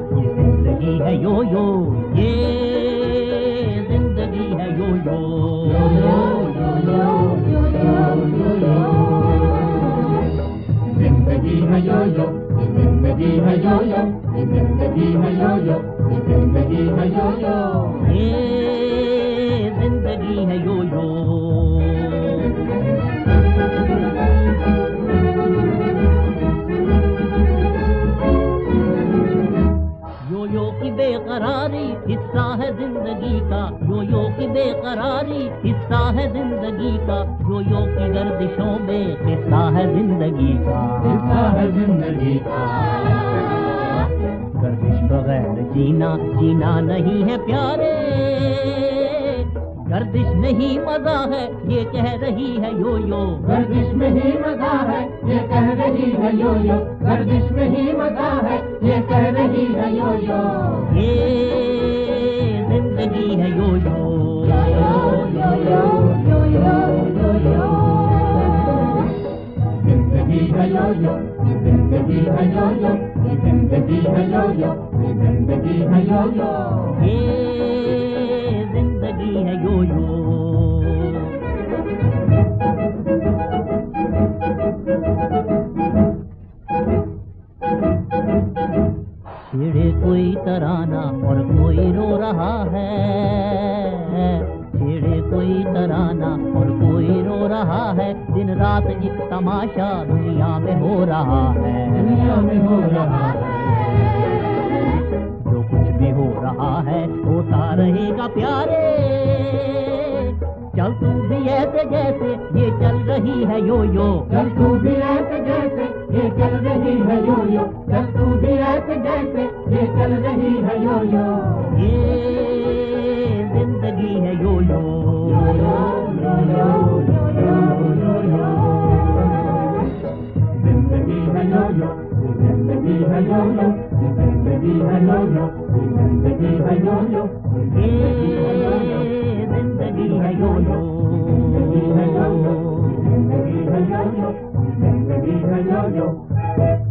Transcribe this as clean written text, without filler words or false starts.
ये जिंदगी है यो यो, ये जिंदगी है यो यो, यो यो यो यो यो यो, जिंदगी है यो यो, जिंदगी है यो यो, जिंदगी है यो यो, जिंदगी है यो यो, ये जिंदगी है यो यो। यो यो की बेकरारी हिस्सा है जिंदगी का, यो यो की बेकरारी हिस्सा है जिंदगी का, यो यो की गर्दिशों में हिस्सा है जिंदगी का, हिस्सा है जिंदगी का। गर्दिश बगैर जीना जीना नहीं है प्यारे, गर्दिश में ही मजा है ये कह रही है यो यो, गर्दिश में ही मजा है ये कह रही है यो यो, गर्दिश में ही मजा है ये कह रही है यो यो, ये जिंदगी है यो यो, यो यो यो यो यो यो, जिंदगी है यो यो, जिंदगी है यो यो, जिंदगी है यो यो, जिंदगी है यो यो, ये जिंदगी है यो यो। छेड़े कोई तराना और कोई रो रहा है, छेड़े कोई तराना और कोई रो रहा है, दिन रात एक तमाशा दुनिया में हो रहा है, दुनिया में हो रहा है, जो कुछ भी हो रहा है होता रहेगा प्यारे, चल तू भी ऐसे जैसे ये चल रही है यो यो, चल तू भी ऐसे जैसे ये चल रही है यो यो, चल तू भी ऐसे जैसे ये चल रही है यो यो, ये जिंदगी है यो यो, यो यो यो यो यो यो, जिंदगी है यो यो, जिंदगी है यो यो, जिंदगी है यो यो, जिंदगी है यो यो, ये जिंदगी है यो यो, जिंदगी है यो यो, जिंदगी है यो यो, जिंदगी है यो यो।